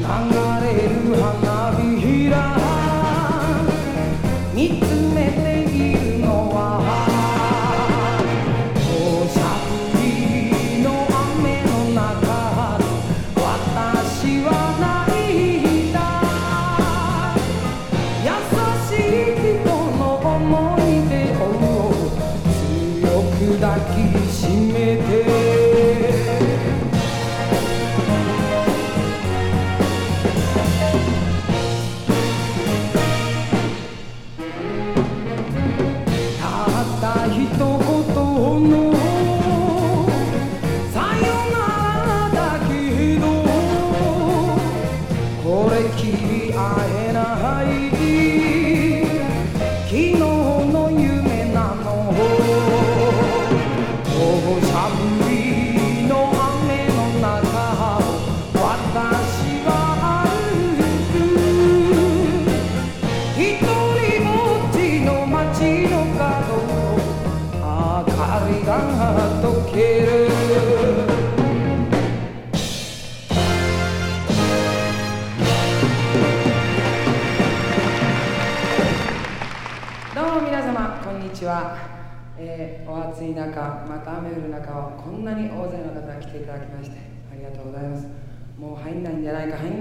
流れる花びら見つめているのは土砂降りの雨の中私は泣いた優しい人の思い出を強く抱きしめて一言のさよならだけどこれきり会えない昨日の夢なの土砂降りの雨の中私は歩く一人ぼっちの街の角明かりが溶けるどうも皆様こんにちは、お暑い中また雨降る中こんなに大勢の方が来ていただきましてありがとうございます。もう入んないんじゃないか